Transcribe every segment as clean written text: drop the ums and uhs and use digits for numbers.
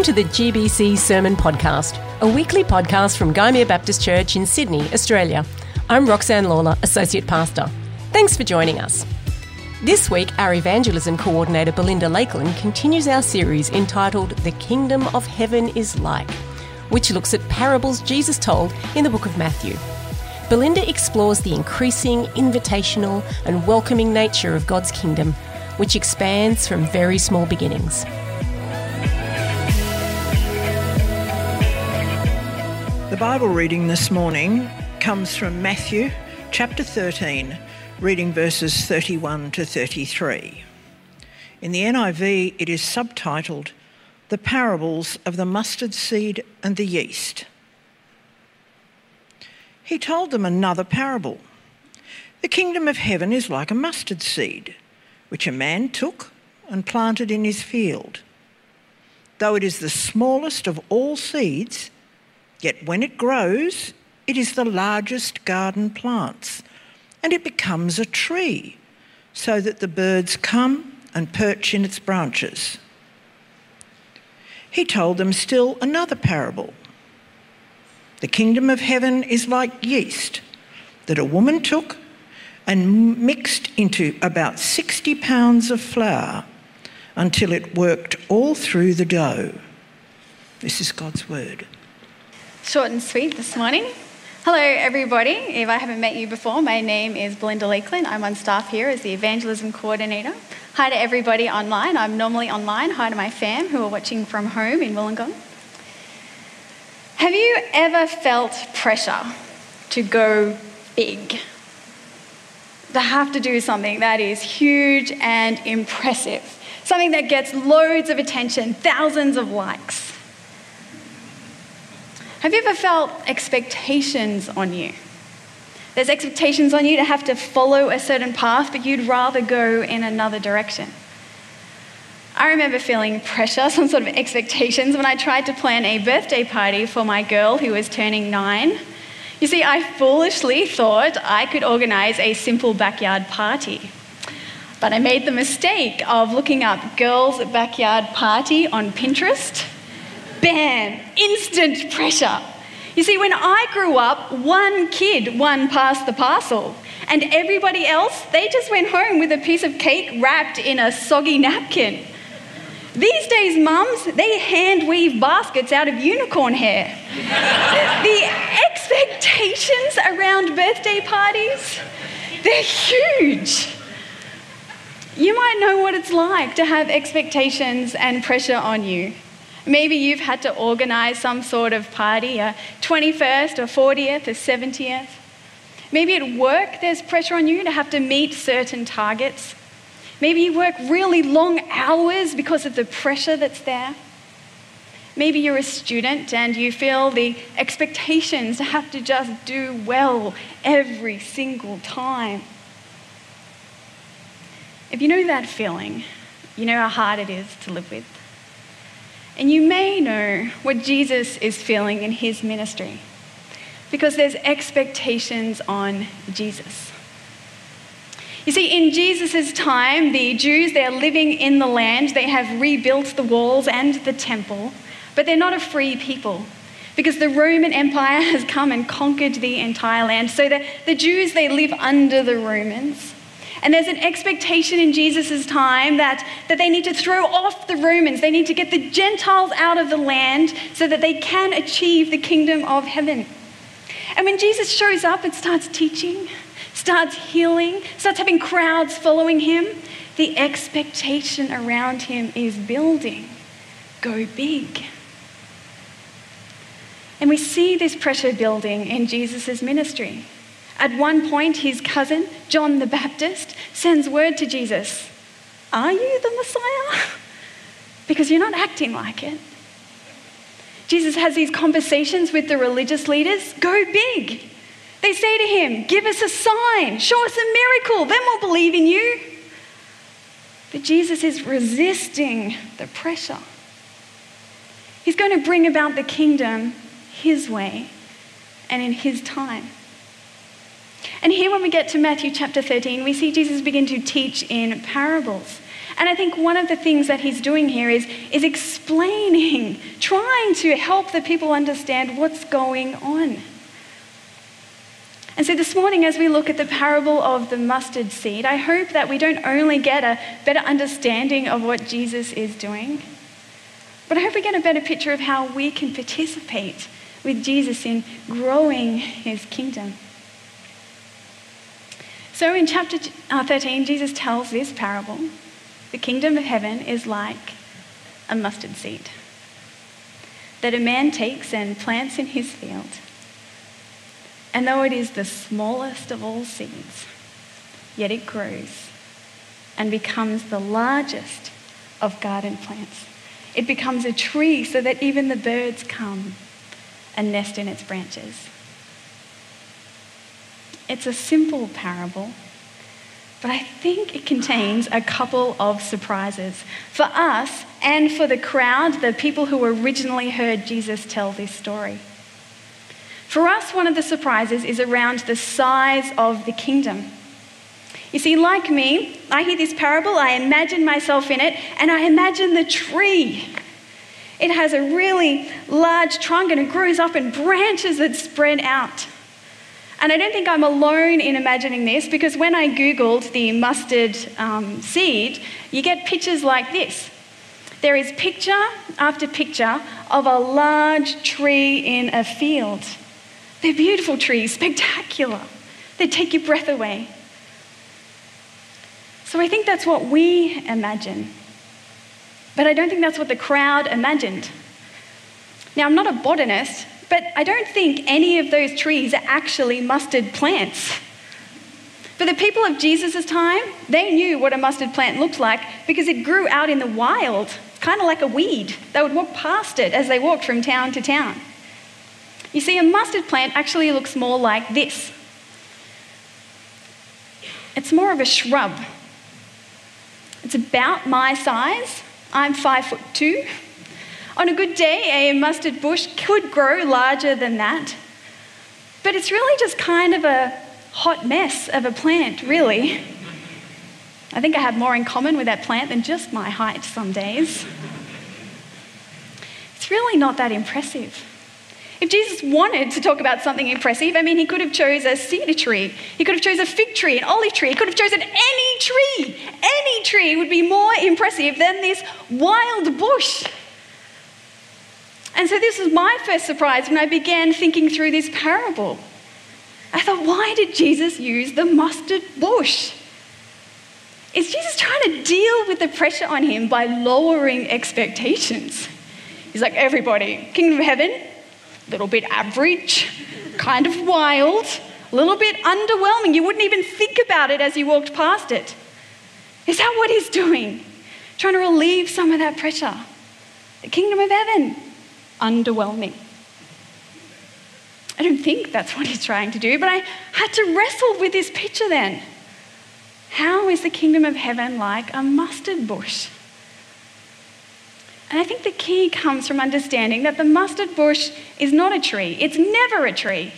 to the GBC Sermon Podcast, a weekly podcast from Gymea Baptist Church in Sydney, Australia. I'm Roxanne Lawler, Associate Pastor. Thanks for joining us. This week, our Evangelism Coordinator Belinda Lakeland continues our series entitled The Kingdom of Heaven is Like, which looks at parables Jesus told in the book of Matthew. Belinda explores the increasing, invitational and welcoming nature of God's kingdom, which expands from very small beginnings. The Bible reading this morning comes from Matthew chapter 13, reading verses 31 to 33. In the NIV, it is subtitled, The Parables of the Mustard Seed and the Yeast. He told them another parable. The kingdom of heaven is like a mustard seed, which a man took and planted in his field. Though it is the smallest of all seeds, yet when it grows, it is the largest garden plants, and it becomes a tree, so that the birds come and perch in its branches. He told them still another parable. The kingdom of heaven is like yeast that a woman took and mixed into about 60 pounds of flour until it worked all through the dough. This is God's word. Short and sweet this morning. Hello everybody. If I haven't met you before, my name is Belinda Lakeland. I'm on staff here as the Evangelism Coordinator. Hi to everybody online. I'm normally online. Hi to my fam who are watching from home in Wollongong. Have you ever felt pressure to go big? To have to do something that is huge and impressive. Something that gets loads of attention, thousands of likes. Have you ever felt expectations on you? There's expectations on you to have to follow a certain path, but you'd rather go in another direction. I remember feeling pressure, some sort of expectations, when I tried to plan a birthday party for my girl who was turning 9. You see, I foolishly thought I could organise a simple backyard party. But I made the mistake of looking up girls' backyard party on Pinterest. Bam! Instant pressure. You see, when I grew up, one kid won past the parcel, and everybody else, they just went home with a piece of cake wrapped in a soggy napkin. These days, mums, they hand weave baskets out of unicorn hair. The expectations around birthday parties, they're huge. You might know what it's like to have expectations and pressure on you. Maybe you've had to organise some sort of party, a 21st or 40th or 70th. Maybe at work there's pressure on you to have to meet certain targets. Maybe you work really long hours because of the pressure that's there. Maybe you're a student and you feel the expectations to have to just do well every single time. If you know that feeling, you know how hard it is to live with. And you may know what Jesus is feeling in his ministry, because there's expectations on Jesus. You see, in Jesus' time, the Jews, they're living in the land, they have rebuilt the walls and the temple, but they're not a free people, because the Roman Empire has come and conquered the entire land. So the Jews, they live under the Romans. And there's an expectation in Jesus' time that they need to throw off the Romans. They need to get the Gentiles out of the land so that they can achieve the kingdom of heaven. And when Jesus shows up and starts teaching, starts healing, starts having crowds following him, the expectation around him is building. Go big. And we see this pressure building in Jesus' ministry. At one point, his cousin, John the Baptist, sends word to Jesus, "Are you the Messiah? Because you're not acting like it." Jesus has these conversations with the religious leaders. Go big. They say to him, "Give us a sign, show us a miracle, then we'll believe in you." But Jesus is resisting the pressure. He's going to bring about the kingdom his way and in his time. And here when we get to Matthew chapter 13, we see Jesus begin to teach in parables. And I think one of the things that he's doing here is explaining, trying to help the people understand what's going on. And so this morning, as we look at the parable of the mustard seed, I hope that we don't only get a better understanding of what Jesus is doing, but I hope we get a better picture of how we can participate with Jesus in growing his kingdom. So in chapter 13, Jesus tells this parable. The kingdom of heaven is like a mustard seed that a man takes and plants in his field. And though it is the smallest of all seeds, yet it grows and becomes the largest of garden plants. It becomes a tree so that even the birds come and nest in its branches. It's a simple parable, but I think it contains a couple of surprises for us and for the crowd, the people who originally heard Jesus tell this story. For us, one of the surprises is around the size of the kingdom. You see, like me, I hear this parable, I imagine myself in it, and I imagine the tree. It has a really large trunk and it grows up in branches that spread out. And I don't think I'm alone in imagining this, because when I Googled the mustard seed, you get pictures like this. There is picture after picture of a large tree in a field. They're beautiful trees, spectacular. They take your breath away. So I think that's what we imagine. But I don't think that's what the crowd imagined. Now, I'm not a botanist, but I don't think any of those trees are actually mustard plants. For the people of Jesus' time, they knew what a mustard plant looked like because it grew out in the wild. It's kind of like a weed. They would walk past it as they walked from town to town. You see, a mustard plant actually looks more like this. It's more of a shrub. It's about my size. I'm 5'2". On a good day, a mustard bush could grow larger than that. But it's really just kind of a hot mess of a plant, really. I think I have more in common with that plant than just my height some days. It's really not that impressive. If Jesus wanted to talk about something impressive, he could have chose a cedar tree. He could have chosen a fig tree, an olive tree. He could have chosen any tree. Any tree would be more impressive than this wild bush. And so this was my first surprise when I began thinking through this parable. I thought, why did Jesus use the mustard bush? Is Jesus trying to deal with the pressure on him by lowering expectations? He's like, everybody, kingdom of heaven, a little bit average, kind of wild, a little bit underwhelming. You wouldn't even think about it as you walked past it. Is that what he's doing? Trying to relieve some of that pressure. The kingdom of heaven, underwhelming. I don't think that's what he's trying to do, but I had to wrestle with this picture then. How is the kingdom of heaven like a mustard bush? And I think the key comes from understanding that the mustard bush is not a tree. It's never a tree.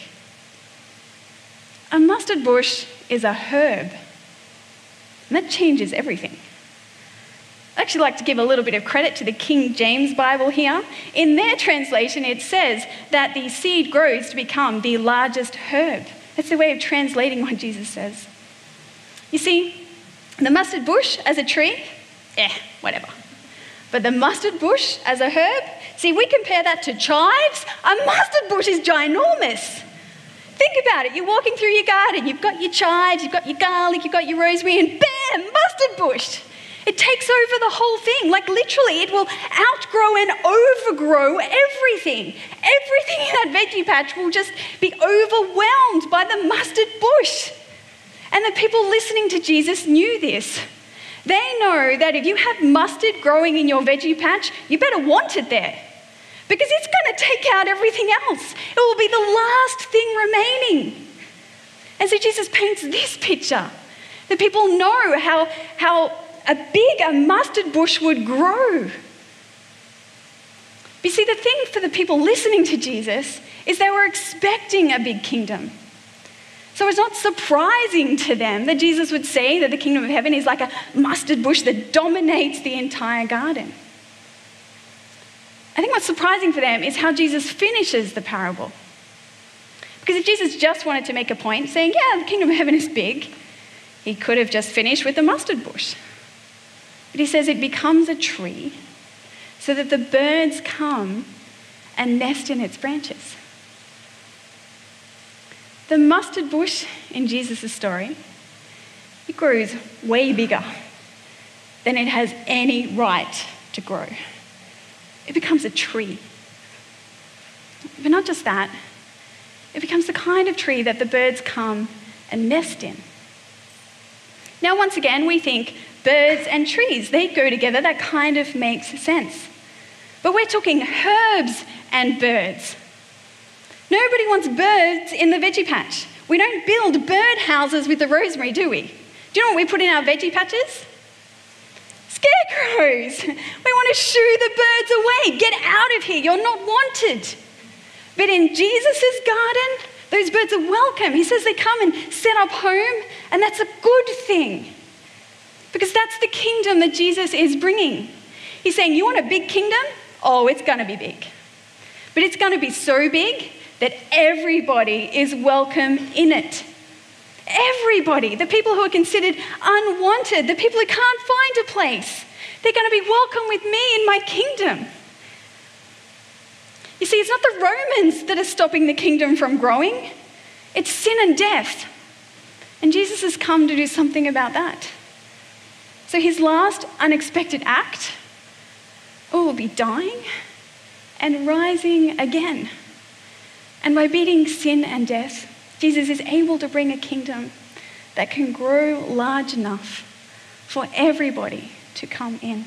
A mustard bush is a herb. And that changes everything. I'd actually like to give a little bit of credit to the King James Bible here. In their translation, it says that the seed grows to become the largest herb. That's the way of translating what Jesus says. You see, the mustard bush as a tree, whatever. But the mustard bush as a herb, see, we compare that to chives. A mustard bush is ginormous. Think about it. You're walking through your garden. You've got your chives, you've got your garlic, you've got your rosemary, and bam, mustard bush. It takes over the whole thing. Like literally, it will outgrow and overgrow everything. Everything in that veggie patch will just be overwhelmed by the mustard bush. And the people listening to Jesus knew this. They know that if you have mustard growing in your veggie patch, you better want it there. Because it's going to take out everything else. It will be the last thing remaining. And so Jesus paints this picture. The people know how big a mustard bush would grow. But you see, the thing for the people listening to Jesus is they were expecting a big kingdom. So it's not surprising to them that Jesus would say that the kingdom of heaven is like a mustard bush that dominates the entire garden. I think what's surprising for them is how Jesus finishes the parable. Because if Jesus just wanted to make a point saying, yeah, the kingdom of heaven is big, he could have just finished with the mustard bush. But he says it becomes a tree so that the birds come and nest in its branches. The mustard bush in Jesus' story, it grows way bigger than it has any right to grow. It becomes a tree. But not just that, it becomes the kind of tree that the birds come and nest in. Now, once again, we think birds and trees, they go together. That kind of makes sense. But we're talking herbs and birds. Nobody wants birds in the veggie patch. We don't build bird houses with the rosemary, do we? Do you know what we put in our veggie patches? Scarecrows. We want to shoo the birds away. Get out of here. You're not wanted. But in Jesus' garden, those birds are welcome. He says they come and set up home, and that's a good thing. Because that's the kingdom that Jesus is bringing. He's saying, you want a big kingdom? Oh, it's going to be big. But it's going to be so big that everybody is welcome in it. Everybody, the people who are considered unwanted, the people who can't find a place, they're going to be welcome with me in my kingdom. You see, it's not the Romans that are stopping the kingdom from growing. It's sin and death. And Jesus has come to do something about that. So his last unexpected act will be dying and rising again. And by beating sin and death, Jesus is able to bring a kingdom that can grow large enough for everybody to come in.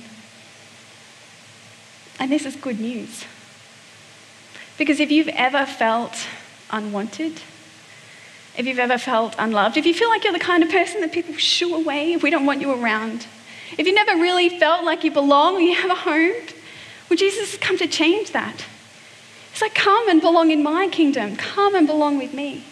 And this is good news. Because if you've ever felt unwanted, if you've ever felt unloved, if you feel like you're the kind of person that people shoo away if we don't want you around, if you never really felt like you belong or you have a home, well, Jesus has come to change that. He's like, come and belong in my kingdom. Come and belong with me.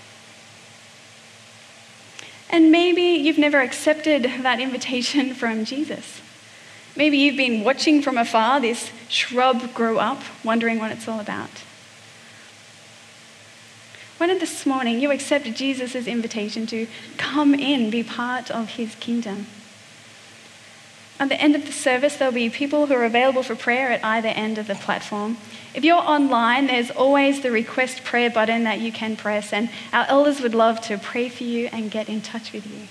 And maybe you've never accepted that invitation from Jesus. Maybe you've been watching from afar this shrub grow up, wondering what it's all about. Why don't this morning you accept Jesus' invitation to come in, be part of his kingdom? At the end of the service, there'll be people who are available for prayer at either end of the platform. If you're online, there's always the request prayer button that you can press, and our elders would love to pray for you and get in touch with you.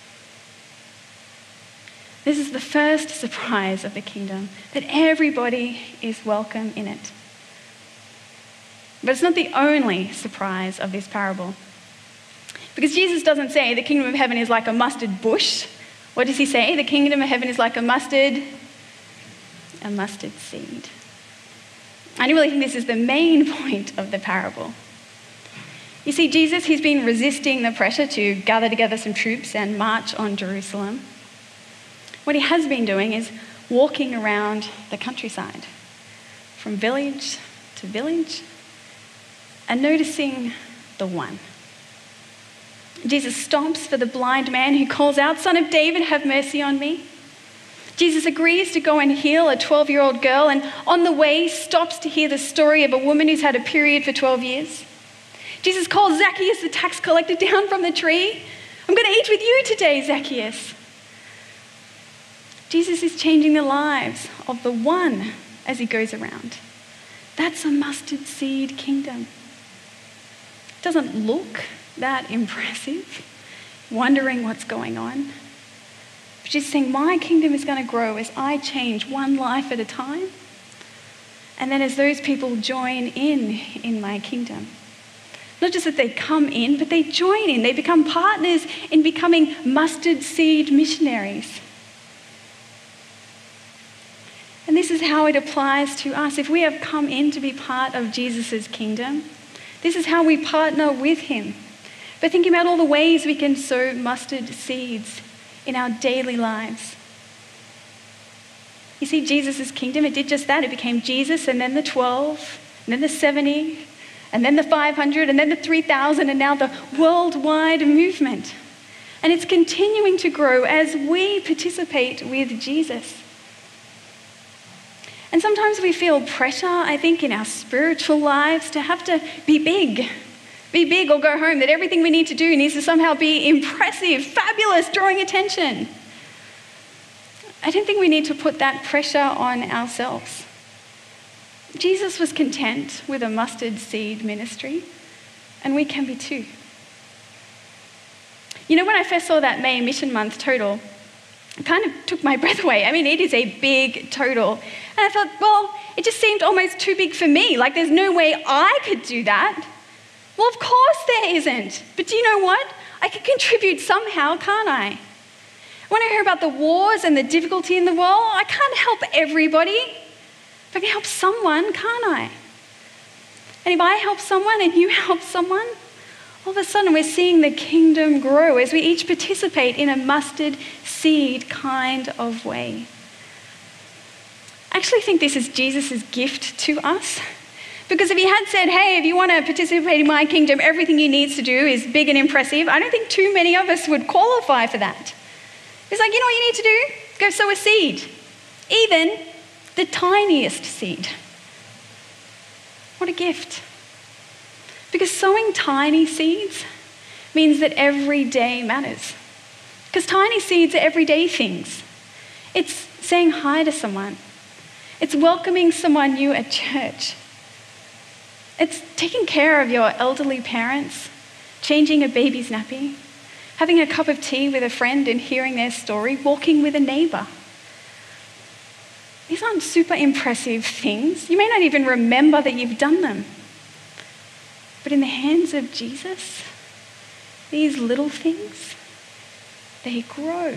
This is the first surprise of the kingdom, that everybody is welcome in it. But it's not the only surprise of this parable. Because Jesus doesn't say the kingdom of heaven is like a mustard bush. What does he say? The kingdom of heaven is like a mustard seed. I really think this is the main point of the parable. You see, Jesus, he's been resisting the pressure to gather together some troops and march on Jerusalem. What he has been doing is walking around the countryside, from village to village, and noticing the one. Jesus stops for the blind man who calls out, "Son of David, have mercy on me." Jesus agrees to go and heal a 12-year-old girl, and on the way stops to hear the story of a woman who's had a period for 12 years. Jesus calls Zacchaeus, the tax collector, down from the tree. "I'm going to eat with you today, Zacchaeus." Jesus is changing the lives of the one as he goes around. That's a mustard seed kingdom. It doesn't look that impressive, wondering what's going on. But she's saying, my kingdom is going to grow as I change one life at a time. And then as those people join in my kingdom. Not just that they come in, but they join in. They become partners in becoming mustard seed missionaries. And this is how it applies to us. If we have come in to be part of Jesus' kingdom, this is how we partner with him. But thinking about all the ways we can sow mustard seeds in our daily lives. You see, Jesus' kingdom, it did just that. It became Jesus and then the 12, and then the 70, and then the 500, and then the 3,000, and now the worldwide movement. And it's continuing to grow as we participate with Jesus. And sometimes we feel pressure, I think, in our spiritual lives to have to be big or go home, that everything we need to do needs to somehow be impressive, fabulous, drawing attention. I don't think we need to put that pressure on ourselves. Jesus was content with a mustard seed ministry, and we can be too. You know, when I first saw that May Mission Month total, it kind of took my breath away. I mean, it is a big total. And I thought, well, it just seemed almost too big for me. Like, there's no way I could do that. Well, of course there isn't. But do you know what? I can contribute somehow, can't I? When I hear about the wars and the difficulty in the world, I can't help everybody. But I can help someone, can't I? And if I help someone and you help someone, all of a sudden we're seeing the kingdom grow as we each participate in a mustard seed kind of way. I actually think this is Jesus' gift to us. Because if he had said, hey, if you want to participate in my kingdom, everything you need to do is big and impressive, I don't think too many of us would qualify for that. It's like, you know what you need to do? Go sow a seed. Even the tiniest seed. What a gift. Because sowing tiny seeds means that every day matters. Because tiny seeds are everyday things. It's saying hi to someone. It's welcoming someone new at church. It's taking care of your elderly parents, changing a baby's nappy, having a cup of tea with a friend and hearing their story, walking with a neighbour. These aren't super impressive things. You may not even remember that you've done them. But in the hands of Jesus, these little things, they grow.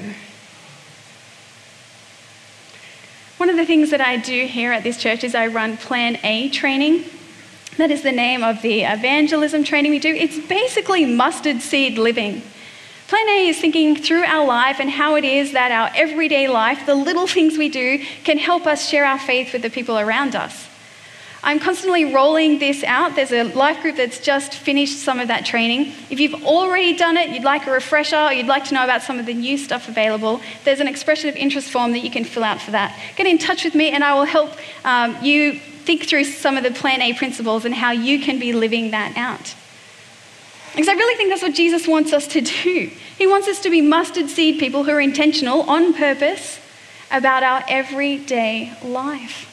One of the things that I do here at this church is I run Plan A training. That is the name of the evangelism training we do. It's basically mustard seed living. Plan A is thinking through our life and how it is that our everyday life, the little things we do, can help us share our faith with the people around us. I'm constantly rolling this out. There's a life group that's just finished some of that training. If you've already done it, you'd like a refresher, or you'd like to know about some of the new stuff available, there's an expression of interest form that you can fill out for that. Get in touch with me and I will help you think through some of the Plan A principles and how you can be living that out. Because I really think that's what Jesus wants us to do. He wants us to be mustard seed people who are intentional, on purpose, about our everyday life.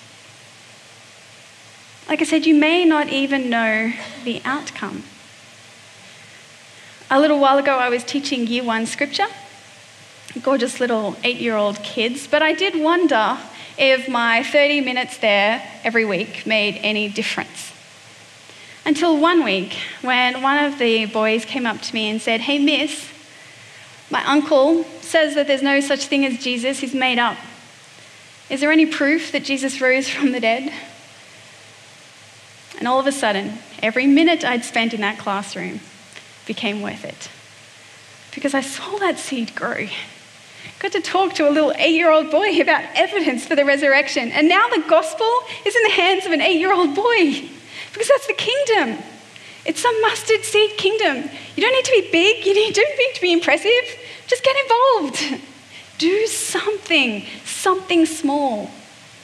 Like I said, you may not even know the outcome. A little while ago, I was teaching Year 1 scripture, gorgeous little 8-year-old kids, but I did wonder if my 30 minutes there every week made any difference. Until one week, when one of the boys came up to me and said, "Hey, miss, my uncle says that there's no such thing as Jesus, he's made up. Is there any proof that Jesus rose from the dead?" And all of a sudden, every minute I'd spent in that classroom became worth it. Because I saw that seed grow. Got to talk to a little 8-year-old boy about evidence for the resurrection. And now the gospel is in the hands of an 8-year-old boy. Because that's the kingdom. It's a mustard seed kingdom. You don't need to be big. You don't need to be impressive. Just get involved. Do something small.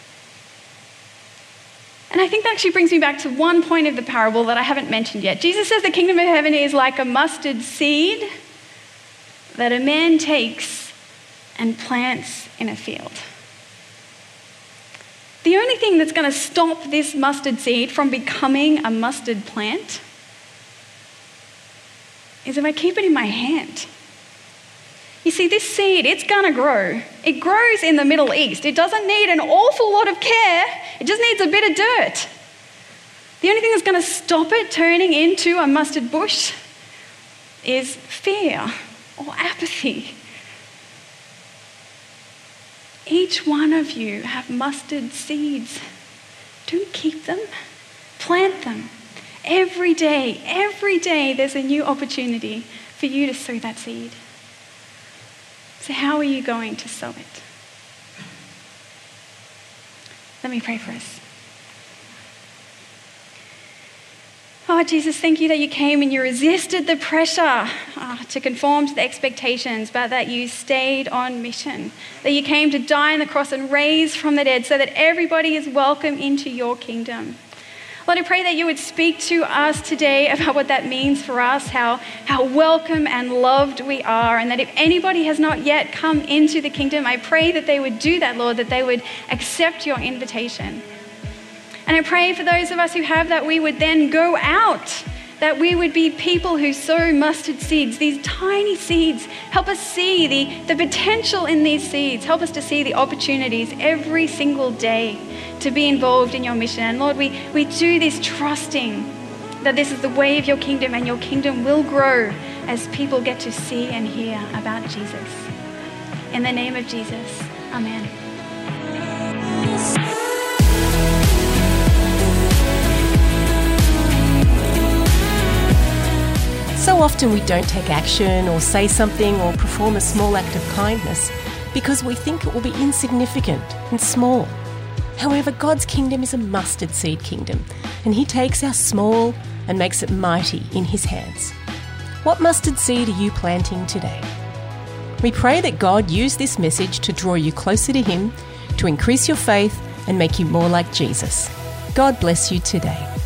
And I think that actually brings me back to one point of the parable that I haven't mentioned yet. Jesus says the kingdom of heaven is like a mustard seed that a man takes and plants in a field. The only thing that's going to stop this mustard seed from becoming a mustard plant is if I keep it in my hand. You see, this seed, it's going to grow. It grows in the Middle East. It doesn't need an awful lot of care. It just needs a bit of dirt. The only thing that's going to stop it turning into a mustard bush is fear or apathy. Each one of you have mustard seeds. Don't keep them. Plant them. Every day there's a new opportunity for you to sow that seed. So how are you going to sow it? Let me pray for us. Oh, Jesus, thank you that you came and you resisted the pressure to conform to the expectations, but that you stayed on mission, that you came to die on the cross and raise from the dead so that everybody is welcome into your kingdom. Lord, I pray that you would speak to us today about what that means for us, how welcome and loved we are, and that if anybody has not yet come into the kingdom, I pray that they would do that, Lord, that they would accept your invitation. And I pray for those of us who have that we would then go out, that we would be people who sow mustard seeds, these tiny seeds. Help us see the potential in these seeds. Help us to see the opportunities every single day to be involved in your mission. And Lord, we do this trusting that this is the way of your kingdom, and your kingdom will grow as people get to see and hear about Jesus. In the name of Jesus, amen. So often we don't take action or say something or perform a small act of kindness because we think it will be insignificant and small. However, God's kingdom is a mustard seed kingdom, and he takes our small and makes it mighty in his hands. What mustard seed are you planting today? We pray that God use this message to draw you closer to him, to increase your faith and make you more like Jesus. God bless you today.